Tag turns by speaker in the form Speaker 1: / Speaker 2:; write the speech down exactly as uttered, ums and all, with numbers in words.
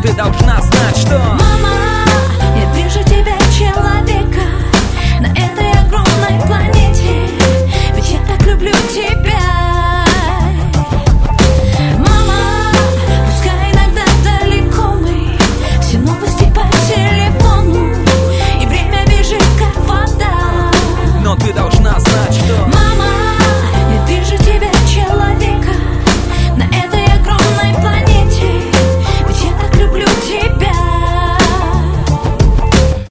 Speaker 1: ты должна знать, что
Speaker 2: мама, я ближе тебя, человека, на этой огромной планете, ведь я так люблю тебя. Мама, пускай иногда далеко мы, все новости по телефону, и время бежит как вода,
Speaker 1: но ты должна знать, что